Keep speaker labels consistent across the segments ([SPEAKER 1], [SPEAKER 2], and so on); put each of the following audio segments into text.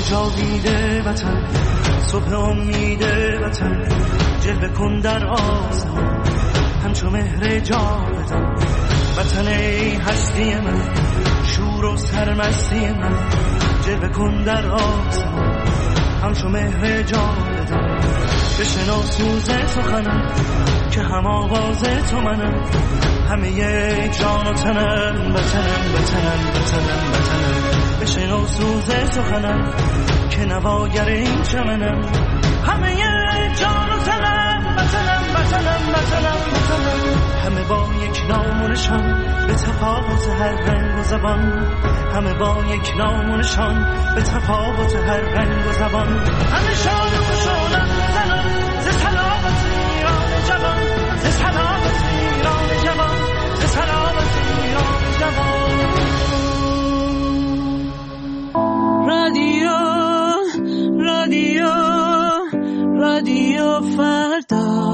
[SPEAKER 1] جاوید وطن، صبح امید وطن، جلوه کن در آسمان همچو مهر جاودان. وطن ای هستی من، شور و سرمستی من، جلوه کن در آسمان همچو مهر جاودان. بشنو سوز سخنم که هم آواز تو منم، همه یک جان و تنم، وطنم وطنم وطنم وطنم. بشنو سوز سخنم که نواگر این چمنم، همه یک جان و تنم، وطنم وطنم وطنم وطنم. همه با یک نام و نشان به تفاوت هر رنگ و زبان، همه با یک نام و نشان به تفاوت هر رنگ و زبان. همه شاد و خوشحالم زنان ز سلامت ایران جوان، ز سلامت ایران جوان، ز سلامت ایران جوان. رادیو رادیو رادیو فردا.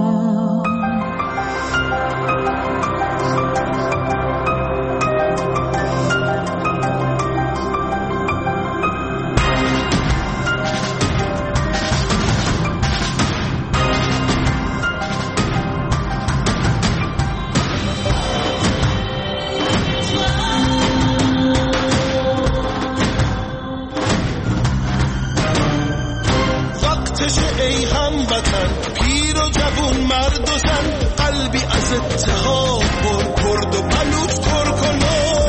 [SPEAKER 2] ای هموطن، پیر و جوون، مرد و زن، قلبی از اتحاد پر، کرد و بلوچ، ترک و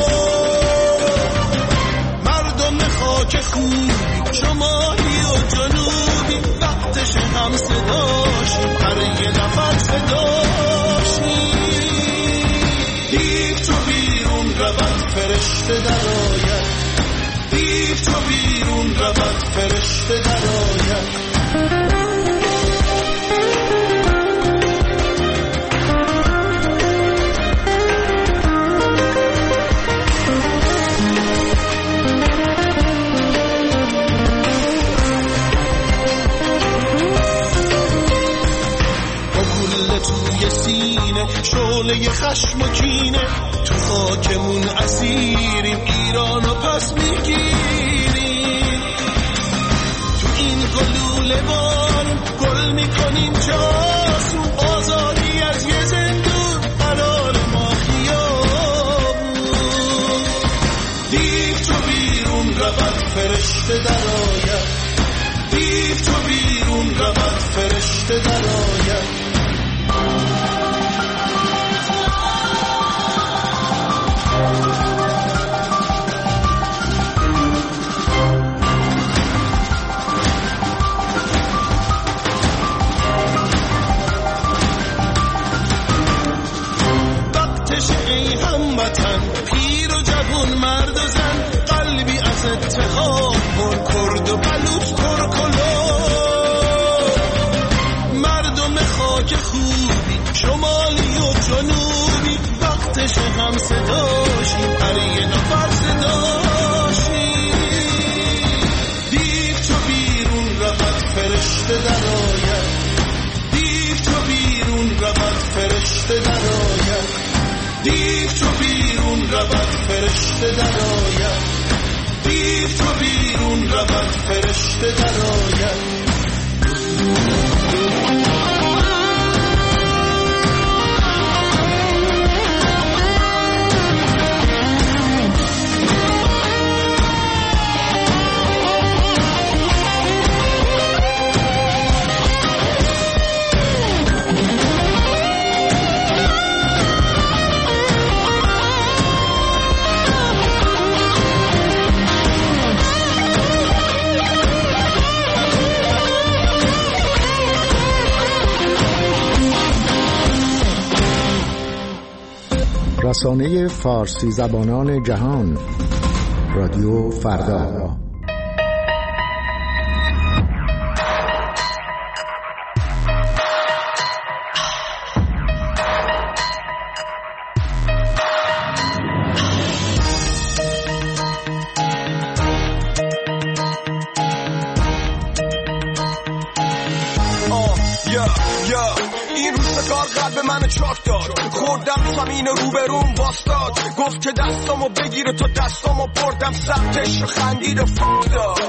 [SPEAKER 2] مردم خاک خوبی، شمالی و جنوبی، وقتش هم صداشیم، هر یه نفر صداشیم. دیو تو بیرون رود فرشته در آید، دیو تو بیرون رود فرشته در آید. توی سینه شعله خشم و کینه، تو خاکمون اسیریم، ایرانو پس میگیریم. تو این گلوله بارون گل میکنیم جاسون، آزادی از یه زندون قرار ما خیابون. دیو تو بیرون رود فرشته در آید، دیو تو بیرون رود فرشته در آید. پیر و جوون، مرد و زن، قلبی از اتحاد پر، کرد و بلوچ، ترک و مردم خاک خوبی، شمالی و جنوبی، وقتش هم صداشیم، هر یه نفر صداشیم. دیو تو بیرون رود فرشته در آید، دیو تو بیرون رود فرشته در آید. دیو تو بیرون رود فرشته در آید، دیو تو بیرون رود فرشته در آید.
[SPEAKER 3] رسانه فارسی زبانان جهان، رادیو فردا.
[SPEAKER 2] این روزگار قلب منو چاک داد. خوردم زمین روبروم واستاد، گفت که دستامو بگیره تا دستامو بردم سمتش و خندید و فک داد.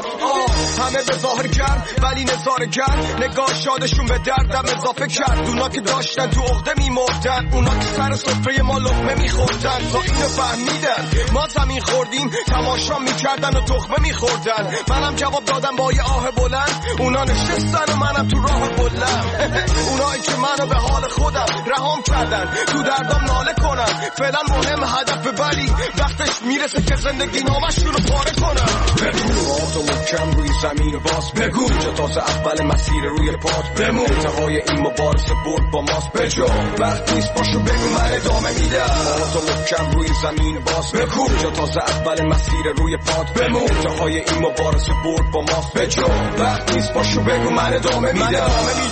[SPEAKER 2] همه به ظاهر گرم ولی نظاره گرم، نگاه شادشون به دردم اضافه کرد. اونا که داشتن تو عقده میمردن، اونا که سر سفره ما لقمه میخوردن تا اینو فهمیدن ما زمین خوردیم، تماشا میکردن و تخمه میخوردن. منم جواب دادم با یه آه بلند، اونا نشستن و منم تو راه بلند. اونایی که منو به حال خودم رهام کردن، تو دردم ناله کنن. فعلا مهم هدف ولی وقتش میرسه که زندگی نامشون رو پاره کنن. بگو محکم روی زمین باز بگو، جا تازه اول مسیر روی پات بمون. انتهای این مبارزه برد با ماست بجا، وقت نیست باشو بگو من ادامه میدم. تو محکم روی زمین باز بگو، جا تازه اول مسیر روی پات بمون. انتهای این مبارزه برد با ماست بجا، وقت نیست باشو بگو من ادامه میدم.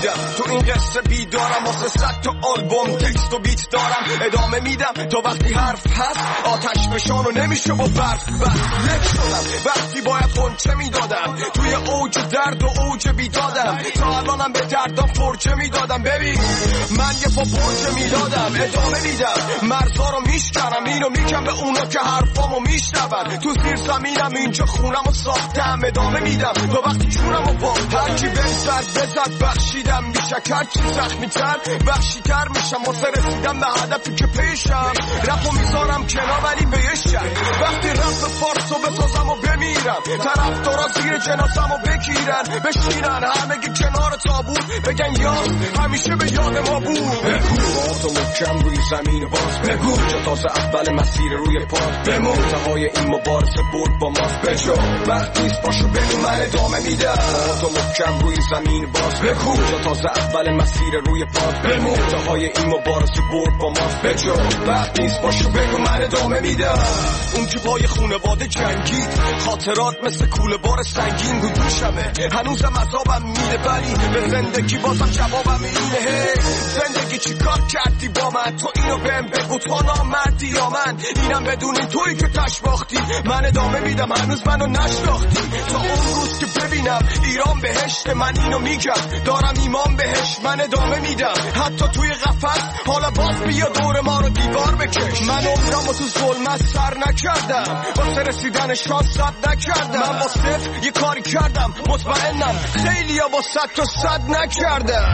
[SPEAKER 2] تو این قصه بیدارم، واسه 100 تا آلبوم تکست و بیت دارم. ادامه میدم تا وقتی حرف هست، آتش بشان و نمیشه با برف. یک شدم وقتی باید خونچه میدادم، توی اوج درد و اوج بیدادم. تا الانم به دردم فرچه میدادم. ببین من یه پا برچه میدادم. ادامه میدم مرزا رو میشکنم، اینو میگم به اونا که حرفامو میشنون. تو زیر زمینم اینجا خونمو ساختم. ادامه میدم تا وقتی جونمو باختم. هرکی بهم سر بزد بخشیدم، بیشک هرچی زخمی‌تر بخشی‌تر میشم. واسه رسیدم به هدفی که پیشم، رپو میذارم کنار ولی بهشم. وقتی رپ فارسو بسازم و بمیرم، طرفدارا زیر جنازمو بگیرن بشینن همگی کنار تابوت، بگن یاد همیشه به یاد ما بود. بگو تو محکم روی زمین باز بگو، جا تازه اول مسیر روی پات بمون. انتهای این مبارزه برد با ماست بجا، وقت نیست باشو بگو من ادامه میدم. تو محکم روی زمین باز بگو، جا تازه اول مسیر روی پات بمون. انتهای این مبارزه برد با ماست بجا، وقت نیست باشو بگو من ادامه میدم. اون که پای خونواده جنگید، خاطرات مثل کوله بار سنگین رو دوشمه. هنوزم عذابم میده ولی به زندگی بازم جوابم اینه. زندگی چی کار کردی با من؟ تو اینو بهم بگو، تو نامردی یا من؟ اینم بدونی تویی که تش باختی. من ادامه میدم هنوز منو نشناختی. تا اون روز که ببینم ایران بهشت، من اینو میگم دارم ایمان بهش. من ادامه میدم حتی توی قفس، حالا باز بیا دور ما رو دیوار بکش. من عمرمو تو ظلمت سر نکردم، واسه رسیدن شانس صد نکردم. من با صفر یه کاری کردم، مطمئنم خیلی ها با 100 تا 100 نکردم.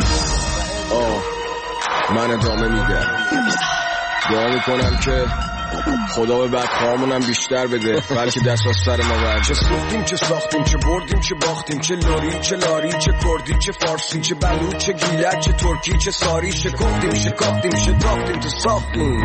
[SPEAKER 2] من ادامه میدم، دعا میکنم که خدا به بدخواهامونم بیشتر بده، بلکه دست از سر ما برد. چه سوختیم چه ساختیم، چه بردیم چه باختیم، چه لوری چه لاری، چه کردی چه فارسی، چه بلوچ چه گیلک، چه ترکی چه ساری، شکفتیم شکافتیم شتافتیم تو ساختیم.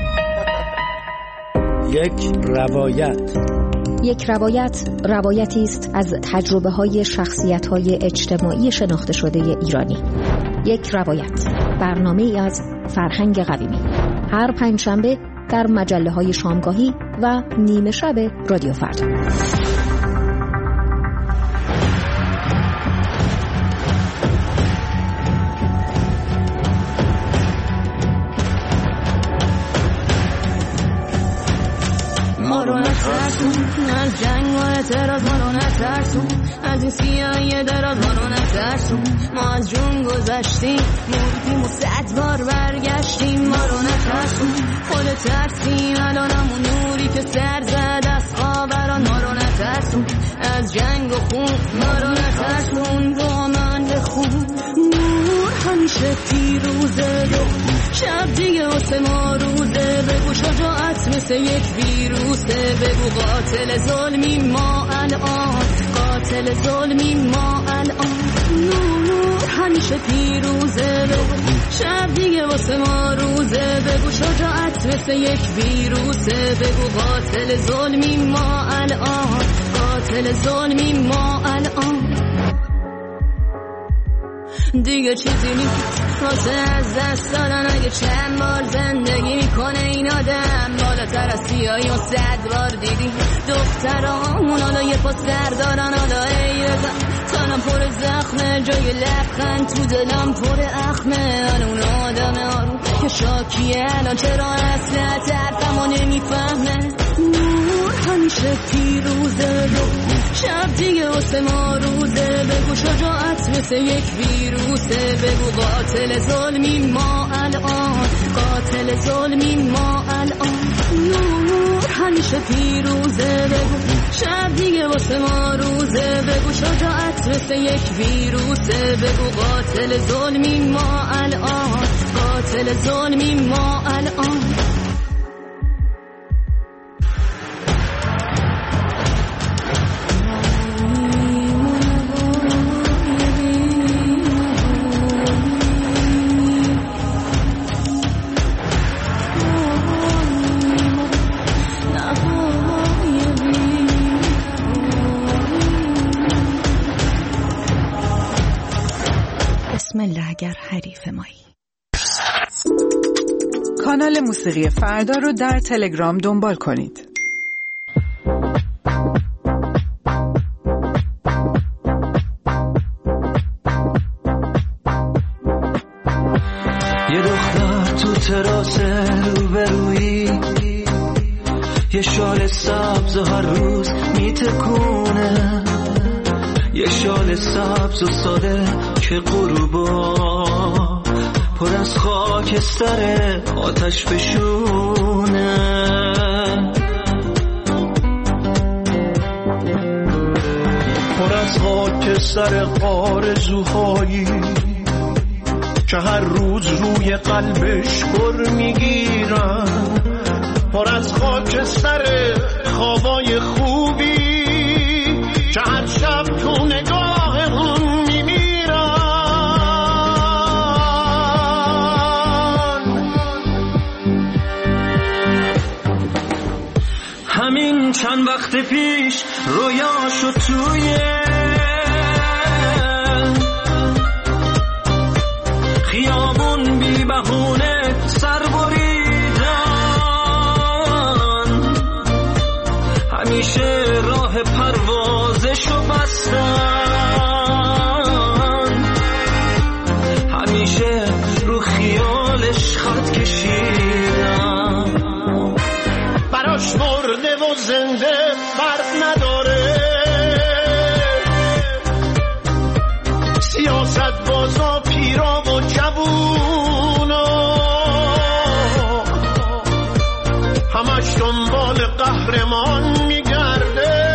[SPEAKER 4] یک روایت روایتی است از تجربه‌های شخصیت‌های اجتماعی شناخته شده ایرانی. یک روایت، برنامه‌ای از فرهنگ قویمی، هر پنجشنبه در مجله‌های شامگاهی و نیمه شب رادیو فردا.
[SPEAKER 5] ما رو نترسون از جنگ و اعتراض، ما رو نترسون از این سیاهی دراز، ما رو نترسون. ما از جون گذشتیم مردیم و 100 بار برگشتیم. ما رو نترسون خود ترسیم الانمون نوری که سر زد از خاوران. ما رو نترسون از جنگ و خون، ما رو نترسون دامن بخون. نور همیشه پیروزه، شب دیگه واسه ما روزه. بگو شجاعت مثل یک ویروسه، بگو قاتل ظلمی ما الان، قاتل ظلمی ما الان. نور همیشه پیروزه، بگو شب دیگه واسه ما روزه. بگو شجاعت مثل یک ویروسه، بگو قاتل ظلمی ما الان، قاتل ظلمی ما الان. دیگه چیزی نیست واسه از دست دادن، اگه چند بار زندگی میکنه این آدم. بالاتر از سیاهی و 100 بار دیدی دخترامون، حالا یه پا سر دارن. حالا ای بزن تنم پر زخمه، جای لبخند تو دلم پر اخمه. اون آدم آروم که شاکیه الان چرا اصلا طرفمو نمیفهمه. نور همیشه پیروزه شب دیگه واسه ما روزه بگو شجاعت مثل یک ویروسه بگو قاتل ظلمیم ما الان قاتل ظلمیم ما الان نور همیشه پیروزه بگو شب دیگه واسه ما روزه بگو شجاعت مثل یک ویروسه بگو قاتل ظلمیم ما الان قاتل ظلمیم ما الان
[SPEAKER 4] بسم الله اگر حریف مایی.
[SPEAKER 6] کانال موسیقی فردا رو در تلگرام دنبال کنید.
[SPEAKER 1] یه دختر تو تراس روبرویی یه شال سبز و هر روز میتکونه یه شال سبز و ساده که غروبا پر از خاک سر آتش بشونه پر از خاک سر آرزوهایی که هر روز روی قلبش پر میگیرن پر از خاک سر خوابای خوبی که هر شب تو نگاه اون میمیرن همین چند وقت پیش رویاشو توی خیابون بی بهونه سر بریدن همیشه راه پروازشو بستن همیشه رو خیالش خط کشیدن براش مرده و زنده فرق نداره سیاست بازا پیرا و جوونا همش دنبال قهرمان میگرده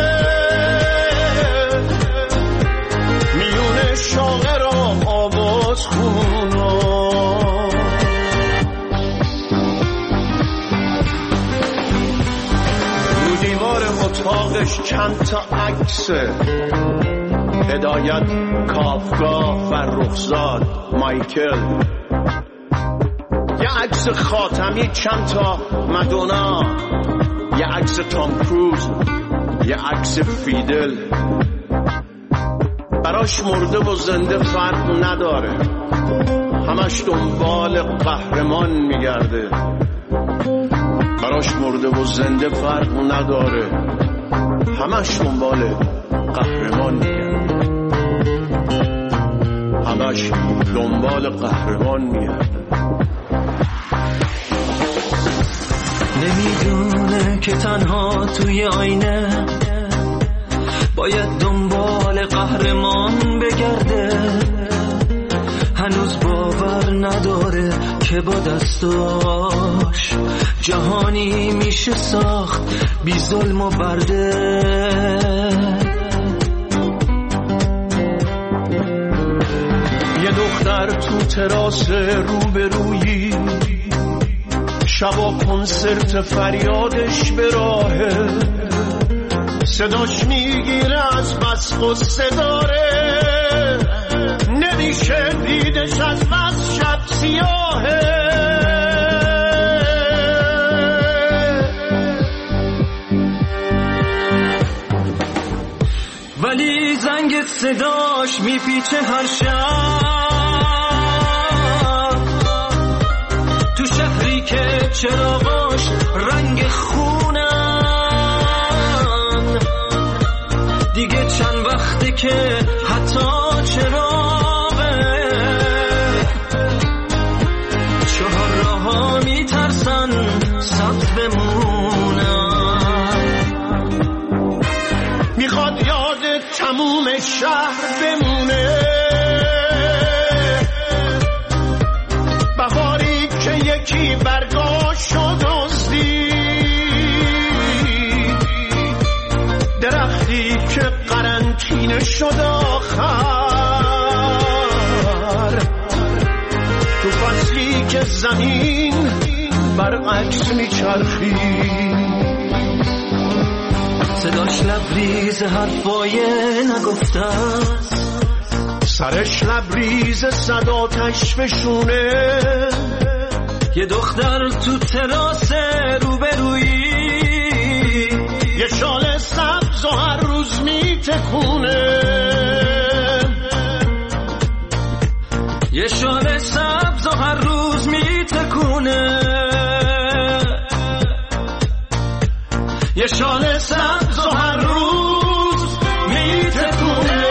[SPEAKER 1] میون شاعر و آواز خونا رو دیوار اتاقش چند تا عکسه هدایت کافکا فرخزاد مایکل یه عکس خاتمی چند تا مدونا یه عکس تام کروز یه عکس فیدل براش مرده و زنده فرق نداره همش دنبال قهرمان میگرده براش مرده و زنده فرق نداره همش دنبال قهرمان میگرده همش دنبال قهرمان میگرده نمیدونه که تنها توی آینه باید دنبال قهرمان بگرده هنوز باور نداره که با دستاش جهانی میشه ساخت بی ظلم و برده یه دختر تو تراس روبرویی شبا کنسرت فریادش به راهه صداش میگیره از بس غصه داره نمیشه دیدش از بس شب سیاهه ولی زنگ صداش میپیچه هر شب تو شهری که چراغاش رنگ خونن دیگه چند وقته که حتی چراغه چهار راه‌ها میترسن سبز بمونن
[SPEAKER 7] تموم شهر بمونه، بهاری که یکی برگاشت دزدی، درختی که قرنطینه شد آخر، تو فصلی که زمین برعکس میچرخید،
[SPEAKER 1] صداش لبریز حرفای نگفته است،
[SPEAKER 7] سرش لبریز صد آتش فشونه،
[SPEAKER 1] یه دختر تو تراس روبرویی،
[SPEAKER 7] یه شال سبز و هر روز میتکونه،
[SPEAKER 1] یه شال سبز و هر روز میتکونه، یه شال سبز و هر روز میتکونه.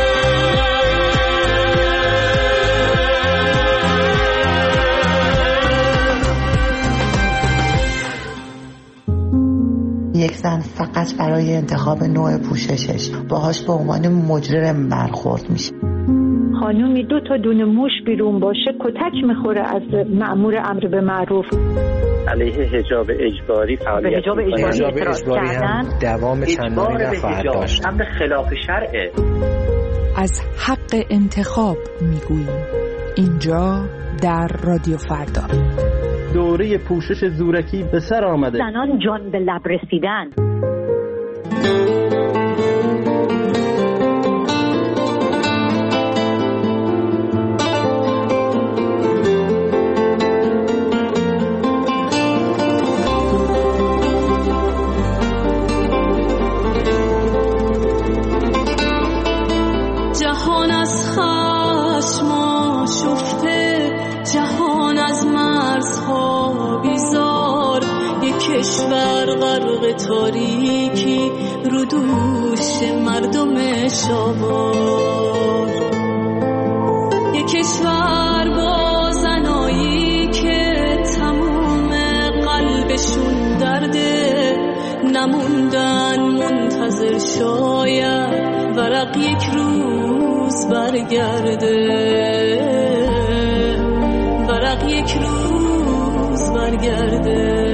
[SPEAKER 8] یک زن فقط برای انتخاب نوع پوششش باهاش به عنوان مجرم برخورد میشه.
[SPEAKER 9] خانومی 2 تا دونه موش بیرون باشه کتک میخوره از مأمور امر به معروف.
[SPEAKER 10] علیه حجاب اجباری فعالیت
[SPEAKER 9] حجاب اجباری
[SPEAKER 11] هم دوام چندانی نخواهد داشت.
[SPEAKER 10] امر خلاف شرعه.
[SPEAKER 6] از حق انتخاب میگوییم اینجا در رادیو فردا.
[SPEAKER 11] دوره پوشش زورکی به سر آمده.
[SPEAKER 9] زنان جان به لب رسیدن.
[SPEAKER 5] جهان از خشم آشفته، جهان از مرزها بیزار، یک کشور غرق تاریکی رو دوش مردم شاوار، یک کشور با زنایی که تموم قلبشون درده، نموندن منتظر شاید ورق یک روز برگرده، ورق یک روز برگرده.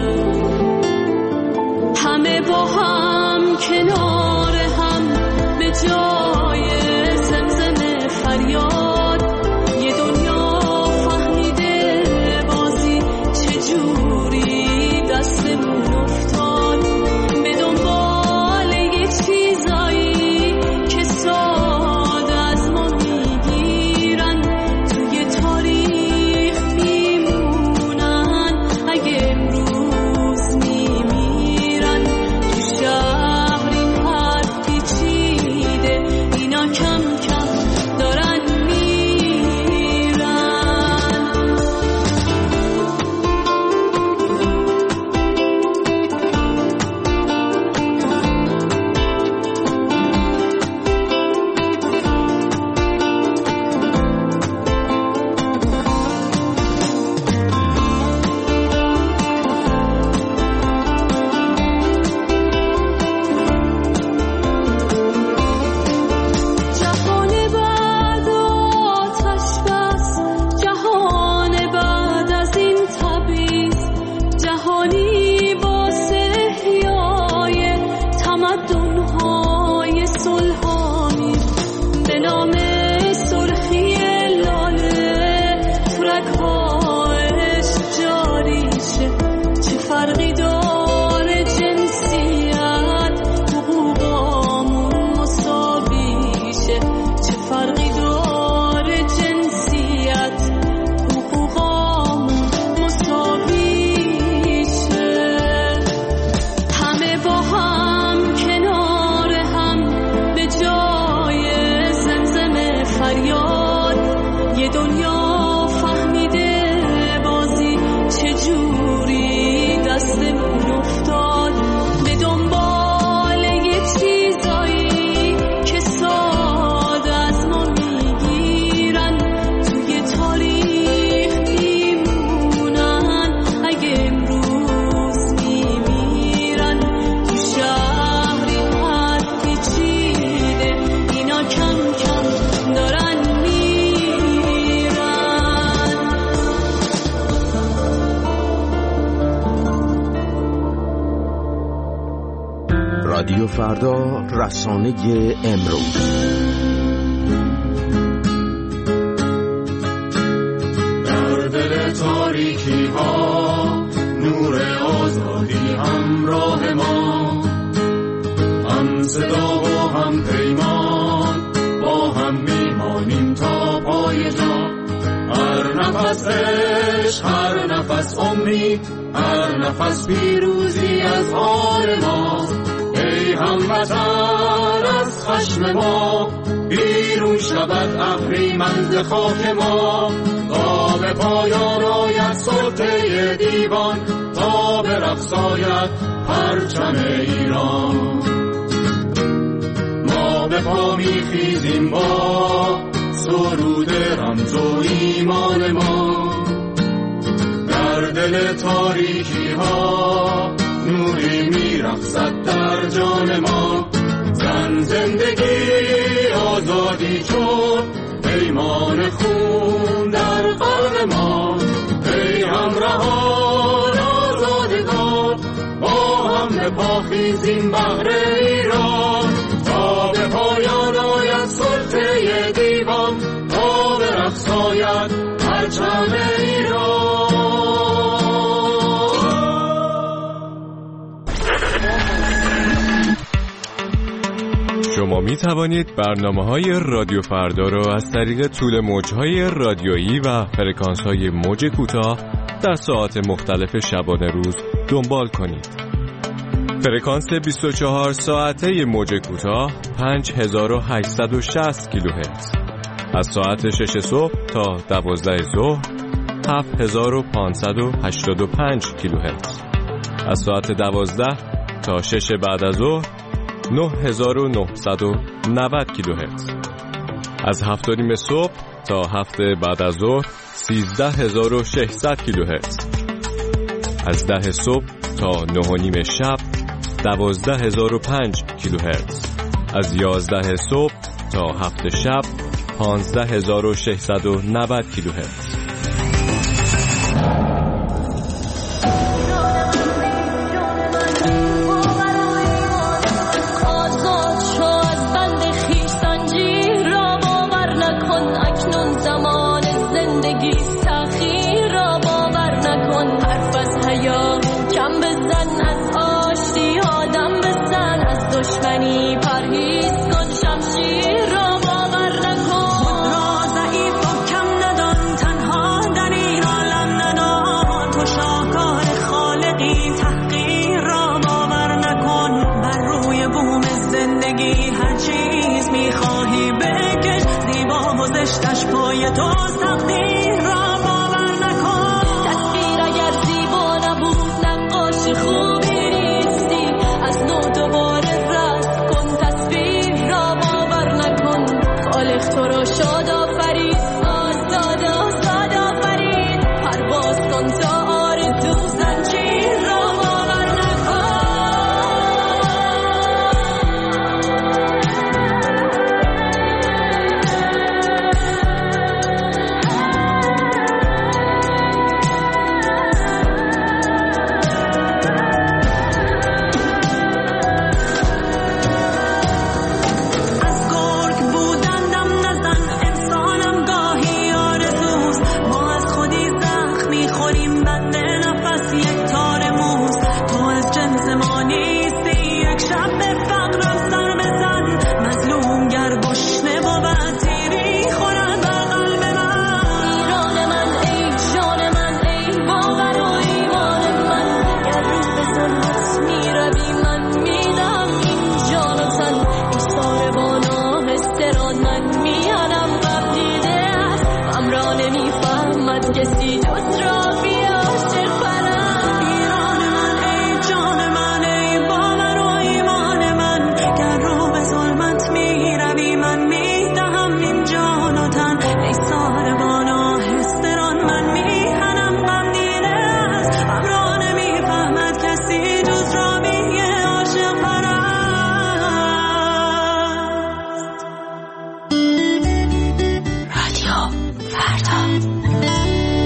[SPEAKER 5] همه با هم کنار هم به جای زمزمه فریاد، یه دنیا فهمیده بازی چجوری دستمون افتاد، به دنبال یه چیزایی که ساده از ما میگیرن، توی تاریخ میمونن اگه امروز میمیرن. تو شهر این حد پیچیده، اینا کم کم دارن میرن. جهان بعد آتش بس، جهان بعد از این تبعیض، جهانی واسه احیای تمدن‌های صلح‌آمیز، به نام سرخی لاله تو رگ‌ها عشق جاری شه. چه فرقی داره جنسیت، حقوقامون مساوی شه. چه فرقی داره جنسیت، حقوقامون مساوی شه. همه با هم کنار هم به جای زمزمه فریاد، یه دنیا فهمیده بازی چجوری دست
[SPEAKER 3] رادیو فردا، رسانه امروز.
[SPEAKER 12] در دل تاریکی ها نور آزادی همراه ما، هم صدا و هم پیمان با هم میمانیم تا پای جان. هر نفس عشق، هر نفس امید، هر نفس پیروزی از آن ما. ای هموطن از خشم ما بیرون شود اهریمن ز خاک ما. تا به پایان آید سلطه دیوان، تا به رقص آید پرچم ایران. ما به پا میخیزیم با سرود رمز و ایمان ما. در دل تاریکی ها نوری میرقصد در جان ما. زن زندگی آزادی چون پیمان خون در قلب ما. ای همراهان آزادگان با هم به پا خیزیم بهر ایران. تا به پایان آید سلطه دیوان، تا به رقص آید پرچم ایران.
[SPEAKER 13] شما می توانید برنامه‌های رادیو فردا را از طریق طول موج‌های رادیویی و فرکانس‌های موج کوتاه در ساعات مختلف شبانه روز دنبال کنید. فرکانس 24 ساعته موج کوتاه 5860 کیلوهرتز. از ساعت 6 صبح تا 12 ظهر 7585 کیلوهرتز. از ساعت 12 تا 6 بعد از ظهر 9990 کیلوهرتز. از 7:30 صبح تا 7 بعد از ظهر 13600 کیلوهرتز. از 10 صبح تا 9:30 شب 12005 کیلوهرتز. از 11 صبح تا 7 شب 15690 کیلوهرتز.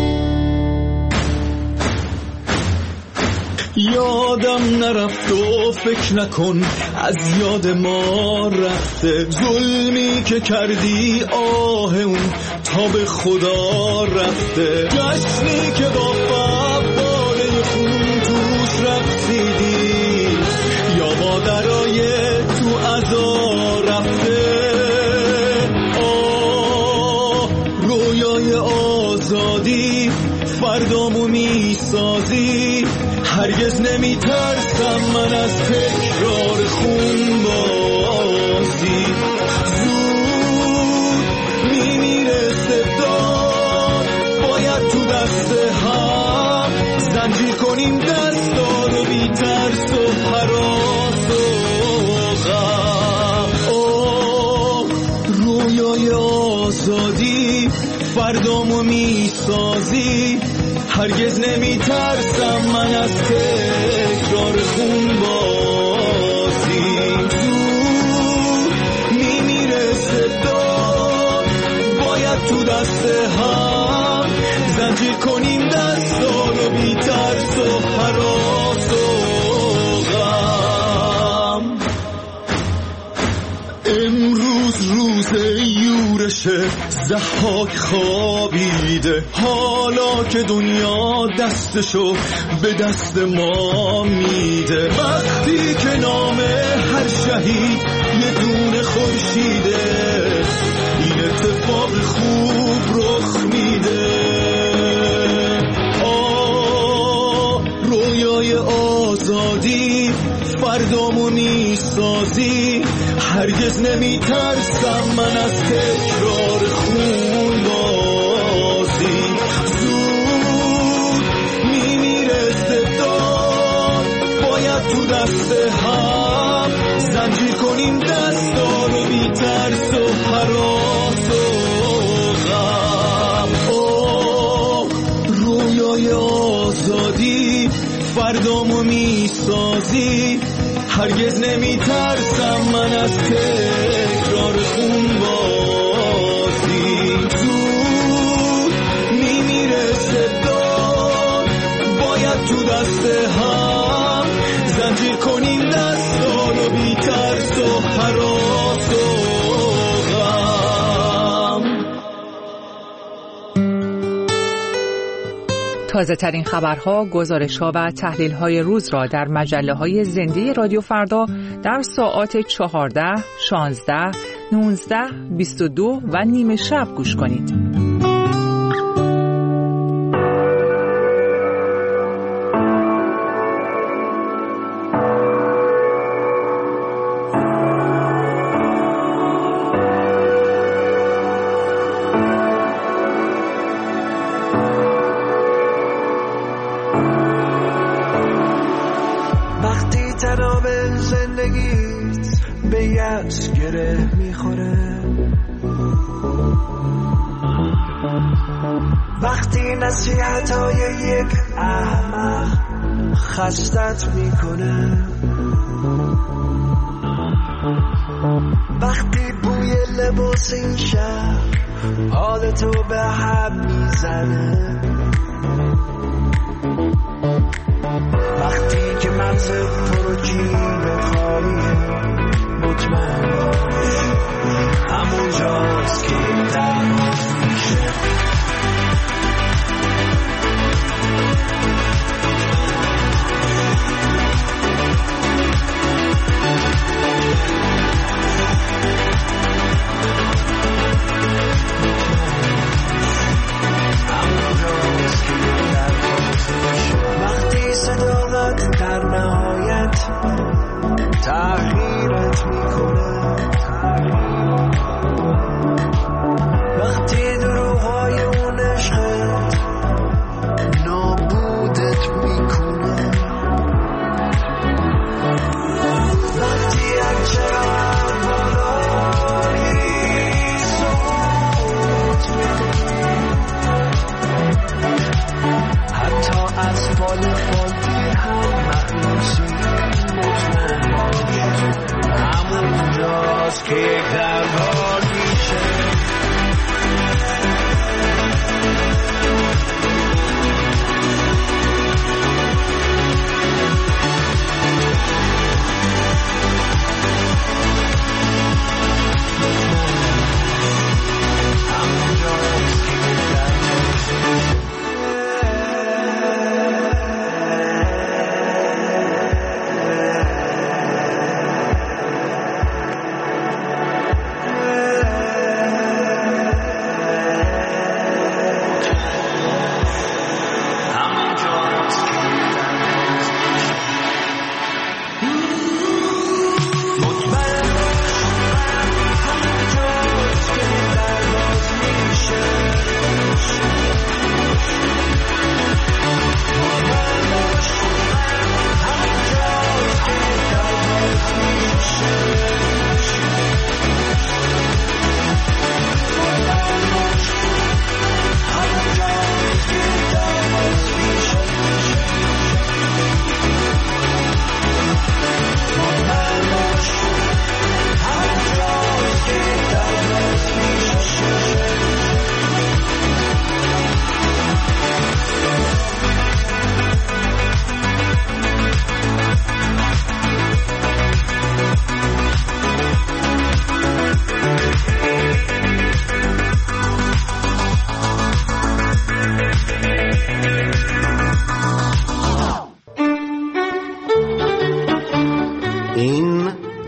[SPEAKER 7] یادم نرفت و
[SPEAKER 14] فکر نکن از یاد ما رفته، ظلمی که کردی آه اون تا به خدا رفته، جشنی که با فواره خون توش رقصیدی یا مادرای تو عزا رفته. رویای آزادی فردامو میسازی، هرگز نمیترسم من از تکرار خون بازی. زود میمیره استبداد، باید تو دست هم زنجیر کنیم دستا رو بی ترس و هراس و غم. رویای آزادی فردامو میسازی، هرگز نمیترسم من از تکرار خون بازی. زود میمیره استبداد، باید تو دست هم زنجیر کنیم دستا رو بی ترس و هراس و غم. امروز روز یورشه، ضحاک خوابیده، حالا که دنیا دستشو به دست ما میده. وقتی که نام هر شهید یه دونه خورشیده، این اتفاق خوب رخ میده. رویای آزادی فردامو میسازی، هرگز نمیترسم من از تکرار خون بازی. زود میمیره استبداد، باید تو دست هم زنجیر کنیم دستا رو بی ترس و هراس و غم. رویای آزادی فردامو میسازی، هرگز نمیترسم من از تکرار خون بازی. زود میمیره استبداد، باید تو دست هم زنجیر کنیم دستا رو بی ترس و هراس و غم.
[SPEAKER 6] تازه ترین خبرها، گزارش‌ها و تحلیل‌های روز را در مجله‌های زنده رادیو فردا در ساعات 14, 16, 19, 22 و نیم شب گوش کنید.
[SPEAKER 1] گره میخوره، وقتی نصیحتای یک احمق خستت میکنه، وقتی بوی لباس این شهر حالتو به هم میزنه، وقتی که مغز پرو جیب خالیه، مطمئن باش همون جاست که درمان میشه. وقتی صداقت در نهایت تغییرت میکنه، وقتی دروغای اون عشقت نابودت میکنه، وقتی هرچه بالایی صوت میکنه، حتی از بال بالگیر هم معنوسی، مطمئن باش همون جاست که یک دربار میشه.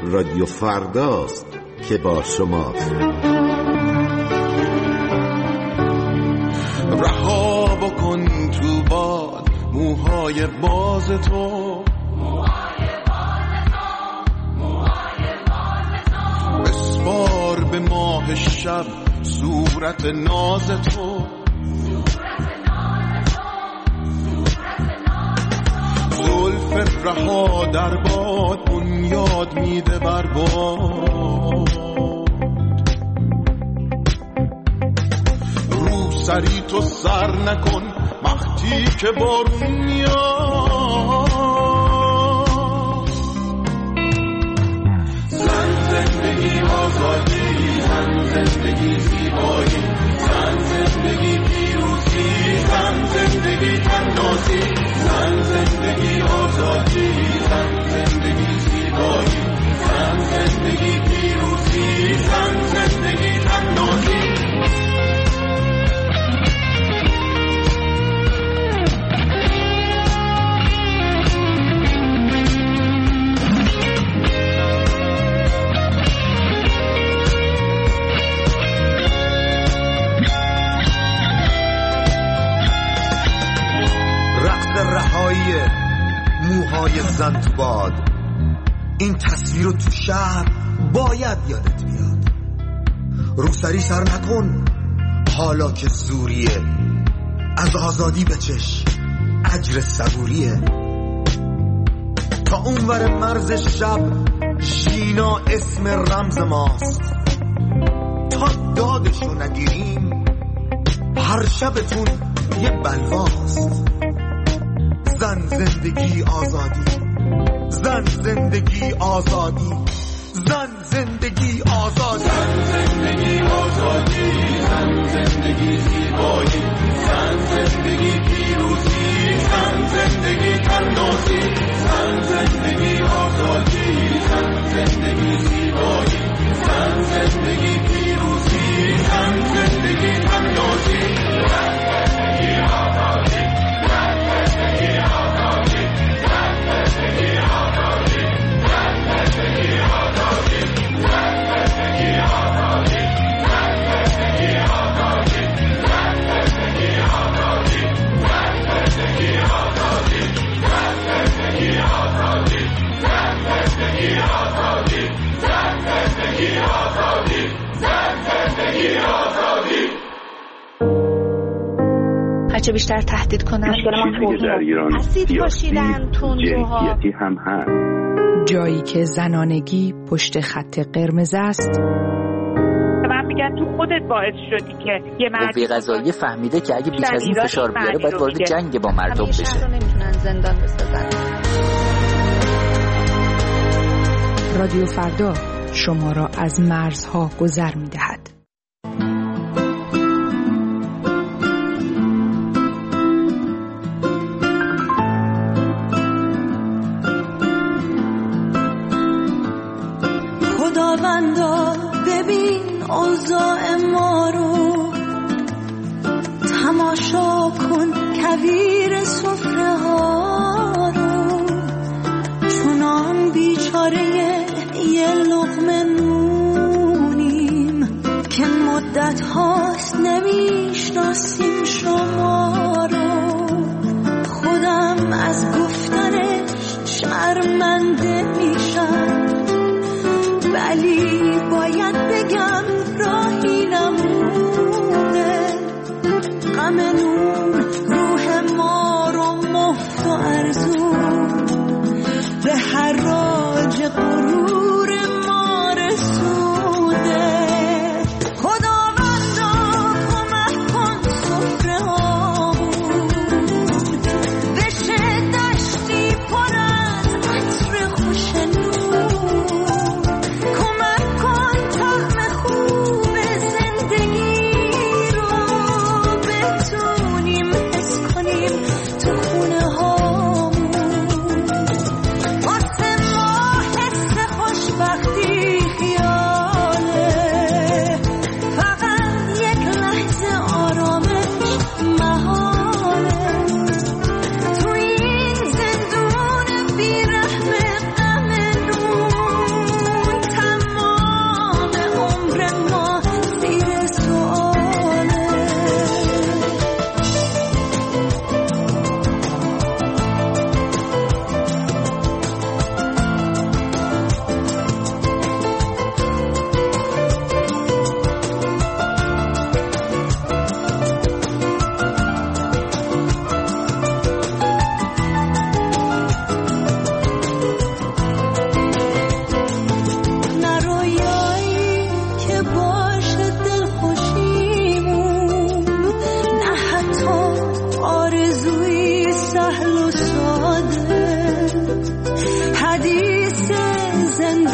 [SPEAKER 3] رادیو فرداست که با شماست.
[SPEAKER 2] رها بکن تو باد موهای باز تو، بسپار به ماه شب صورت ناز تو، زلف رها در باد بنیاد میده بر باد، رو سری تو سر نکن وقتی که بارون میاد، زن زندگی آزادی، زن زندگی زیبایی، زن زندگی پیروزی، زن زندگی تنازی، زن زندگی آزادی، زن زندگی زیبایی، زن زندگی پیروزی، زن زندگی تنازی.
[SPEAKER 15] رهایی موهای زن تو باد، این تصویر رو تو شهر باید یادت بیاد. روسری سر نکن حالا که زوریه، از آزادی بچش اجر صبوریه. تا اونور مرز شب ژینا اسم رمز ماست، تا دادشو نگیریم هر شبتون یه بلواست. زن زندگی آزادی، زن زندگی آزادی، زن زندگی آزادی، زن زندگی آزادی، زن زندگی زیبایی، زن زندگی پیروزی، زن زندگی تنازی، زن زندگی آزادی، زن زندگی زیبایی، زن زندگی پیروزی، زن زندگی تنازی، زن زندگی آزادی.
[SPEAKER 16] هرچه بیشتر تهدید کنن
[SPEAKER 10] در ایران
[SPEAKER 16] اسید پاشیدن تندروها
[SPEAKER 10] هم هست.
[SPEAKER 6] جایی که زنانگی پشت خط قرمز است.
[SPEAKER 9] من میگم تو خودت باعث شدی که یه مرد
[SPEAKER 17] قوه قضاییه فهمیده که اگه بیش از این فشار بیاره باید وارد جنگ با مردم بشه.
[SPEAKER 16] شهر رو نمیتونن زندان بسازن.
[SPEAKER 6] رادیو فردا شما را از مرزها گذر می‌دهد.
[SPEAKER 5] خداوندا ببین اوضاع ما رو، تماشا کن کویر سفره ها رو، چونان بیچاره یه لقمه نونیم که مدت هاست نمیشناسیم شما رو. خودم از گفتنش شرمنده میشم، ولی باید بگم راهی نمونه. غم نون روح ما رو مفت و ارزون به حراج غرور ما رسوده. خداوندا کمک کن سفره هامون بشه دشتی پر از عطر خوش نون. کمک کن طعم خوب زندگی رو بتونیم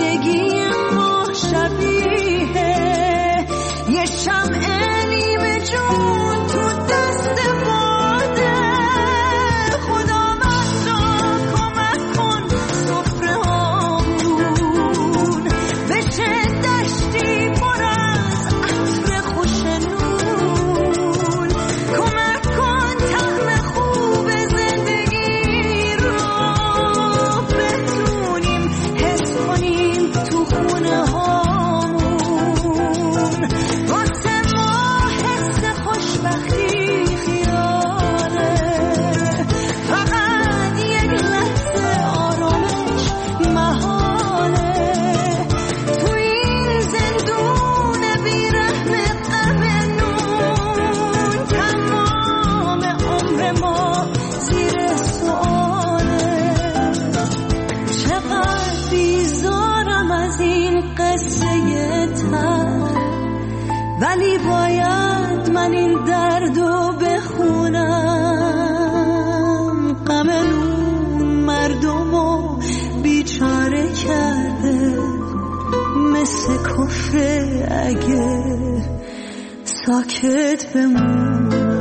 [SPEAKER 5] زندگی ما شبیه یه شمع نیمه جون تو دست باده. خداوندا کمک کن سفره هامون بشه دشتی پر از عطر خوشنون. کمک کن طعم خوب زندگی رو بتونیم حس کنیم تو خونه هامون. واسه ما حس خوشبختی خیاله، فقط یک لحظه آرامش محاله. تو این زندون بیرحم غم نون تمام عمر ما زیر سؤاله. چقدر بیزارم از این قصه تر، ولی باید من این دردو بخونم. غم نون مردمو بیچاره کرده، مثل کفر اگه ساکت بمونم.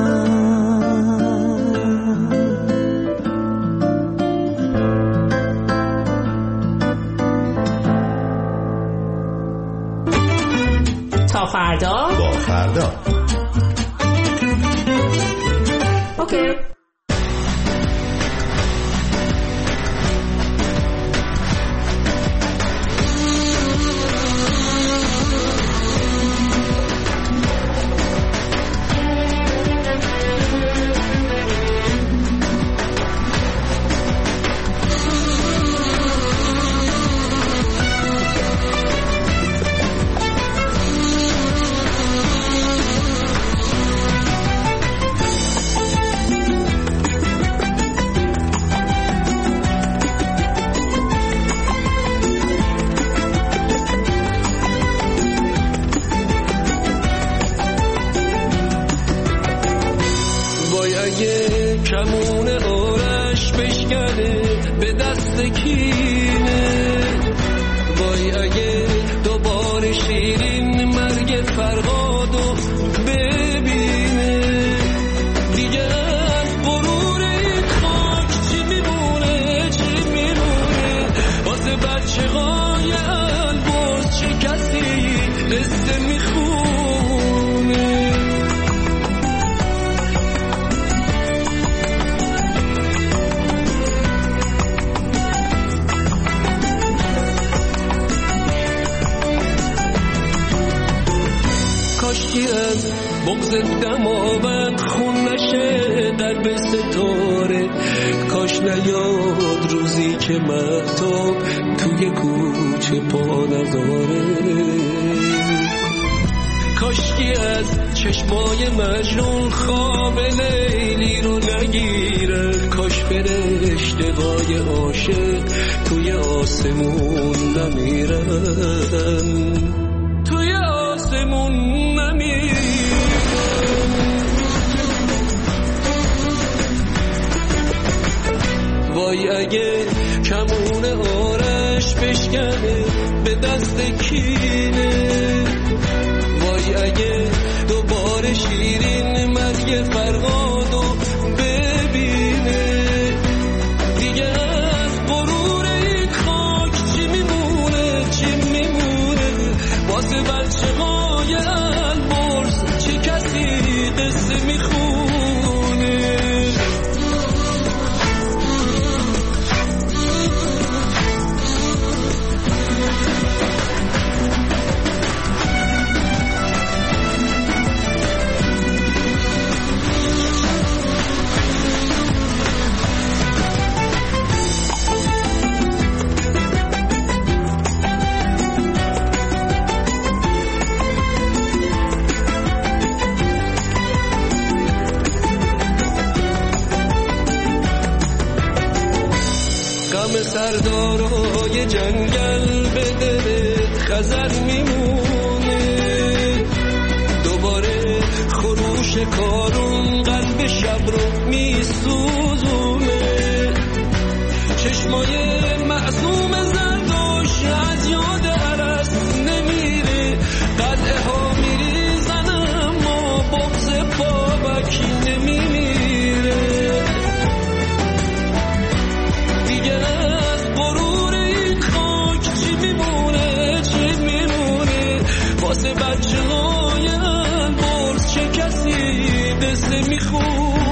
[SPEAKER 6] تا فردا
[SPEAKER 3] با فردا.
[SPEAKER 6] اوکی.
[SPEAKER 12] کمون آرش بشکنه به دست کینه. وای اگه دوباره شیرین مرگ فرهادو ببینه. دیگه از غرور این خاک چی میمونه چی میمونه. واسه بچه های البرز چه کسی قصه میخونه. کاشکی از بغض دماوند خون نشه قلب ستاره. کاش نیاد روزی که مهتاب توی کوچه پا نذاره. کاشکی از چشمای مجنون خواب لیلی رو نگیره. کاش فرشته‌های عاشق توی آسمون نمیرن. توی آسمون نمیرن. وای اگه کمون آرش بشکنه به دست کینه. وای اگه دوباره شیرین مرگ فرهادو ببینه. دیگه از غرور این خاک چی میمونه چی میمونه. واسه بچه های البرز چه کسی قصه میخونه. سردارای جنگل به دلت خزر میمونه. دوباره خروش کارون قلب شب رو میسوزونه. چشمای معصوم زردوش از بچه هایم برد چه کسی قصه میخونه.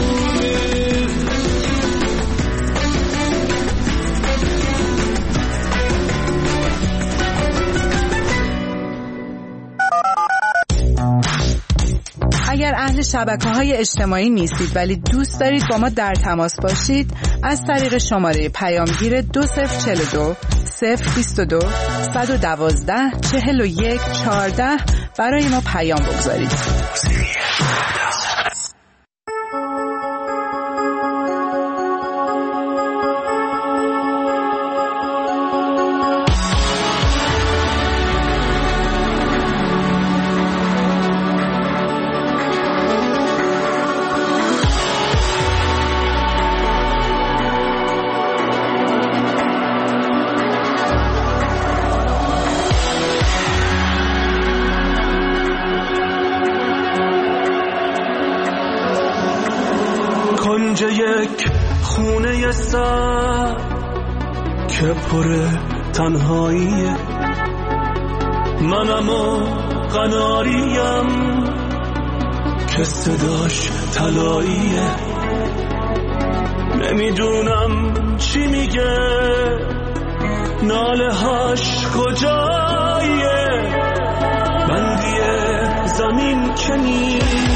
[SPEAKER 18] اگر اهل شبکه‌های اجتماعی نیستید ولی دوست دارید با ما در تماس باشید، از طریق شماره پیامگیر 2042 022 112 41 14 برای ما پیام بگذارید.
[SPEAKER 1] یک خونه سر که پر تنهاییه، منم و قناریم که صداش طلاییه. نمیدونم چی میگه، ناله هاش کجاییه، بندی زمین که نیست،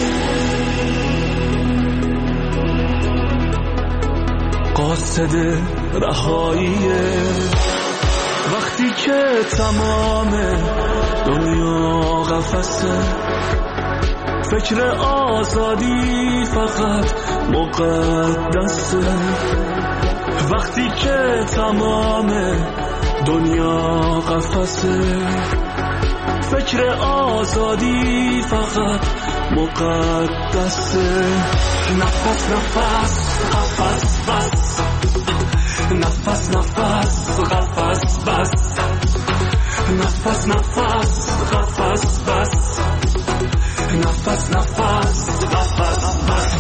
[SPEAKER 1] قاصد رهاییه. وقتی که تمام دنیا قفسه، فکر آزادی فقط مقدسه. وقتی که تمام دنیا قفسه، فکر آزادی فقط مقدسه. نفس نفس قفس بس، نفس نفس قفس بس، نفس نفس قفس بس، نفس نفس قفس بس.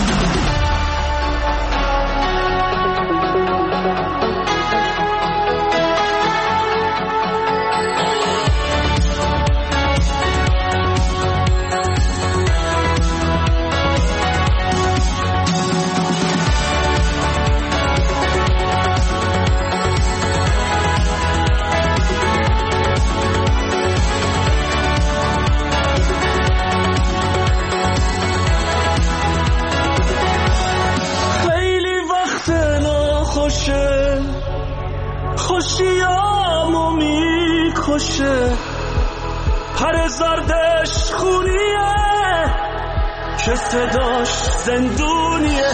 [SPEAKER 1] خوشیامو میکشه، پر زردش خونیه که صداش زندونیه.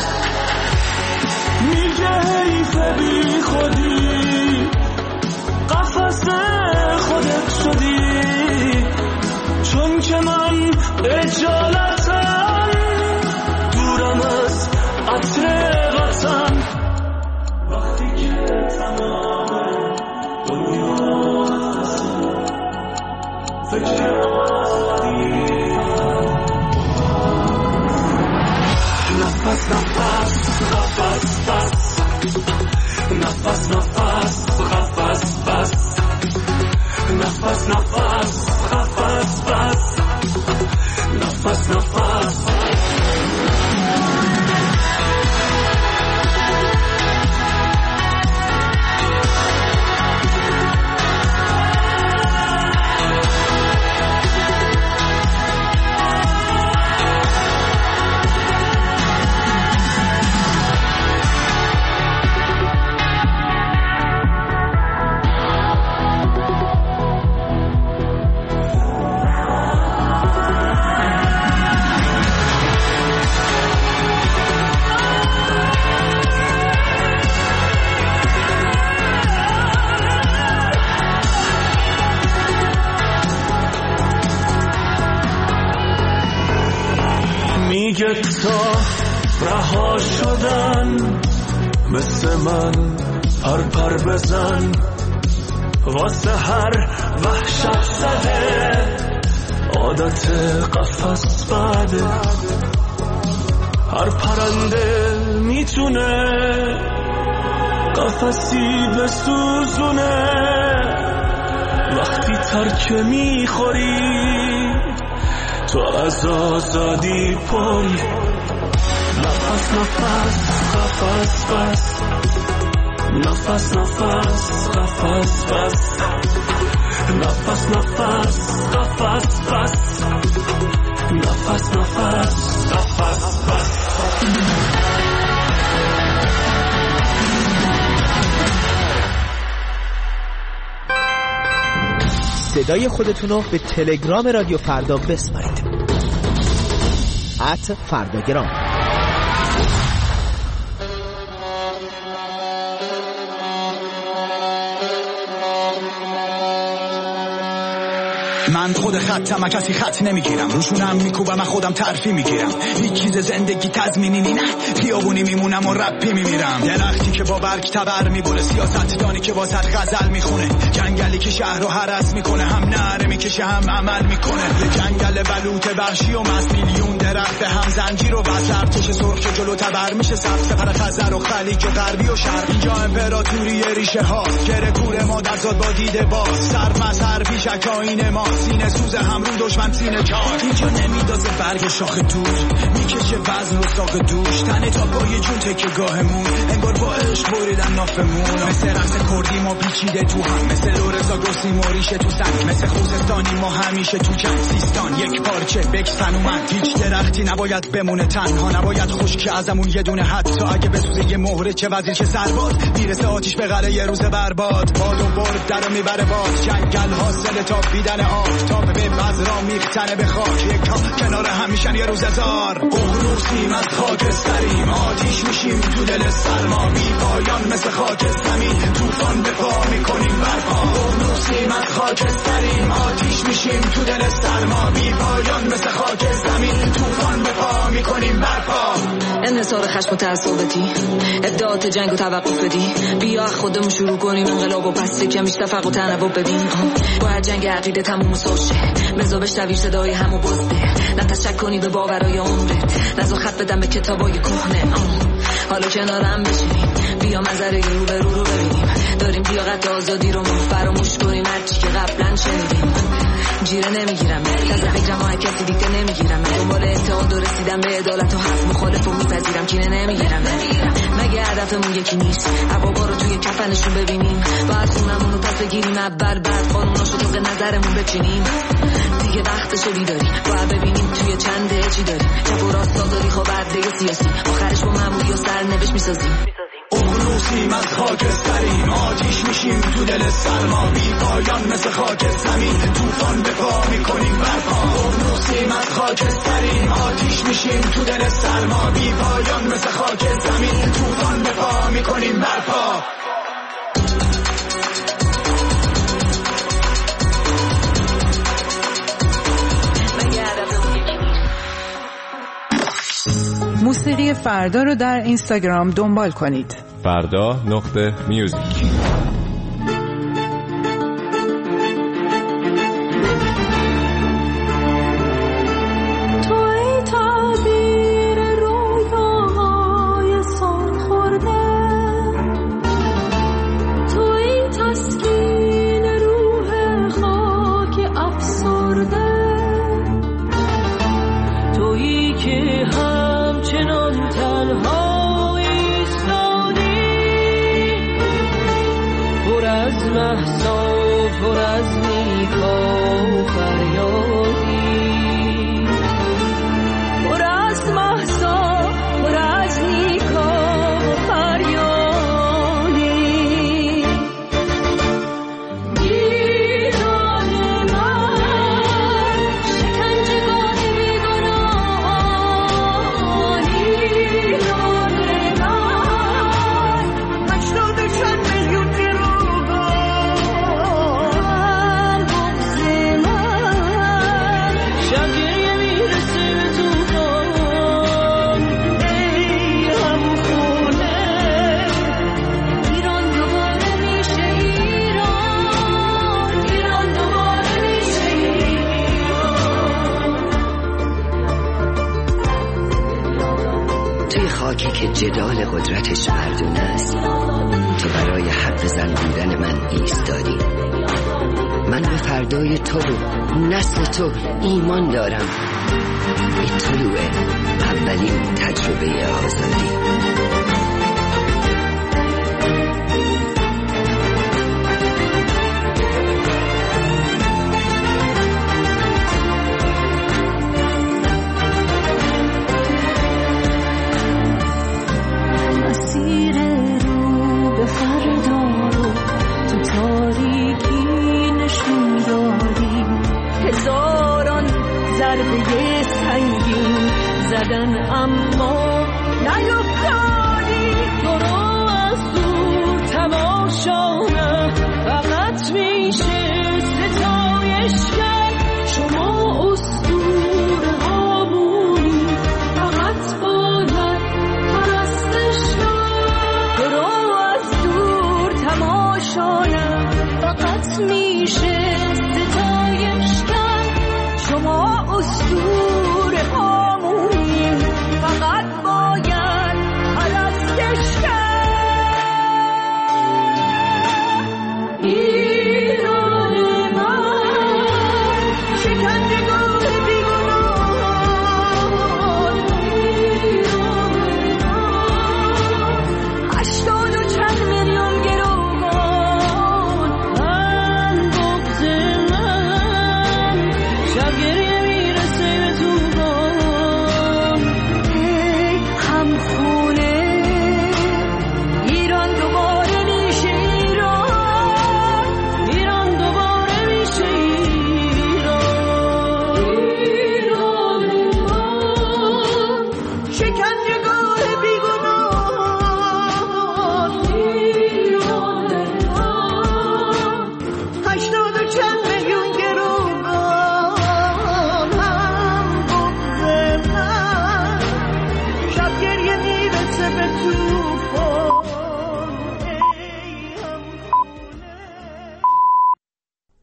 [SPEAKER 1] میگه حیفه بی خودی، قفس خودت شدی، چون که من اجالتم، دورم از عطر وطن. وقتی که تمام دنیا فکر آزادی، نفس نفس قفس بس، نفس نفس قفس بس، نفس نفس قفس بس، نفس نفس. میگه تا رها شدن مثل من پر بزن، واسه هر وحشت زده عادت قفس بده. هر پرنده میتونه قفسی بسوزونه، وقتی
[SPEAKER 12] هر که میخوری تو از آزادی پری. نفس نفس قفس بس، نفس نفس قفس بس، نفس نفس قفس بس، نفس نفس قفس بس.
[SPEAKER 19] صدای خودتون رو به تلگرام رادیو فردا بسپارید. @فرداگرام.
[SPEAKER 20] من خود خطم، کسی خط نمیگیرم، روشونم میکوبم، خودم ترفی میگیرم. هیچ چیز زندگی تضمینی نه، خیابونی میمونم و رپی میمیرم. درختی که با برگ تبر میبره، سیاستدانی که واسط غزل میخونه، جنگلی که شهر رو هرس میکنه، هم نره میکشه هم عمل میکنه. یه جنگل بلوط وحشی و مست، میلیون درخت هم زنجیر و وزر، توش سرخ که جلو تبر میشه سبز، سپر خزر و خلیج و غربی و شرق. اینجا امپراتوری ریشه هاست، گره کوره مادر زاد با دیده باز، سر مظهر پیشک آینه ما، سینه سوز هم رو دشمن سینه چار. اینجا نمیدازه برگ شاخ دور، میکشه وزن و ساق دوش، تنه تا پای جون تکه گاهمون، انگار با عشق بریدن نافمون. مثل رقص کردی ما پیچیده تو هم، مثل لورزا گرسی موریشه تو سنگ، مثل خوزستانی ما همیشه تو جنگ. سیستان یک پارچه بکسن اومد، هیچ درختی نباید بمونه تنها، نباید خشک ازمون یه دونه، حتی اگه بسوزه یه مهره چه وزیر چه سرباز، میرسه آتیش به قلعه یه روز برباد. باد و برد درو میبره باز، جنگل حاصل تا بیدن آفتاب به بذرا میختنه به خاک، یک کنار همیشن یه روز هزار. اقروسیم از خاکستریم، آتیش میشیم تو دل سرما، بی پایان مثل خاک زمین، طوفان به پا میکنیم برپا. اقروسیم از خاکستریم، آتیش میشیم تو دل سرما، بی پایان مثل خاک زمین، طوفان به پا میکنیم برپا.
[SPEAKER 5] انحصار خشم و تعصباتی، ادعات جنگ و توقف بدی، بیا خودمون شروع کنیم انقلاب و پس کمیش تفرق و تنوع بدیم. باید جنگ عقیده تموم سوشه، بزا بشنوی صدای همو بزده، نه تشک کنی به باورای عمرت، نزا خط بدم به کتابای کهنه. حالا کنارم بشینیم، بیا منظره رو به رو ببینیم، داریم لیاقت آزادی رو فراموش کنیم، هرچی که قبلا شنیدیم. جیره نمیگیرم، از فکرم ها کسی دیگه نمیگیرم، دنبال اتحاد و رسیدم به عدالت و حق مخالف و میپذیرم، کینه نمیگیرم. مگه هدفمون یکی نیست عبابا رو توی کفنشون ببینیم، بعد خونمون رو پس بگیریم، اول بعد قانوناشو تو نظرمون بچینیم. دیگه وقتشو بیداریم، باید ببینیم توی چنده چی داریم، چپ و راست داری خواه عدله سیاسی، آخرش با معمولی و سرنوشت میسازیم.
[SPEAKER 20] اقروسیم از خاکستریم، آتیش میشیم تو دل سرما، بی پایان مثل خاک زمین، طوفان به پا میکنیم برپا. اقروسیم از خاکستریم، آتیش میشیم تو دل سرما، بی پایان مثل خاک زمین، طوفان به پا میکنیم برپا.
[SPEAKER 18] موسیقی فردا رو در اینستاگرام دنبال کنید.
[SPEAKER 13] فردا.music.
[SPEAKER 21] خاکی که جدال قدرتش مردونه است، تو برای حق زن بودن من ایستادی. من به فردای تو و نسل تو ایمان دارم. به طلوع اولین تجربه آزادی.
[SPEAKER 5] هزاران ضربه سنگین زدن اما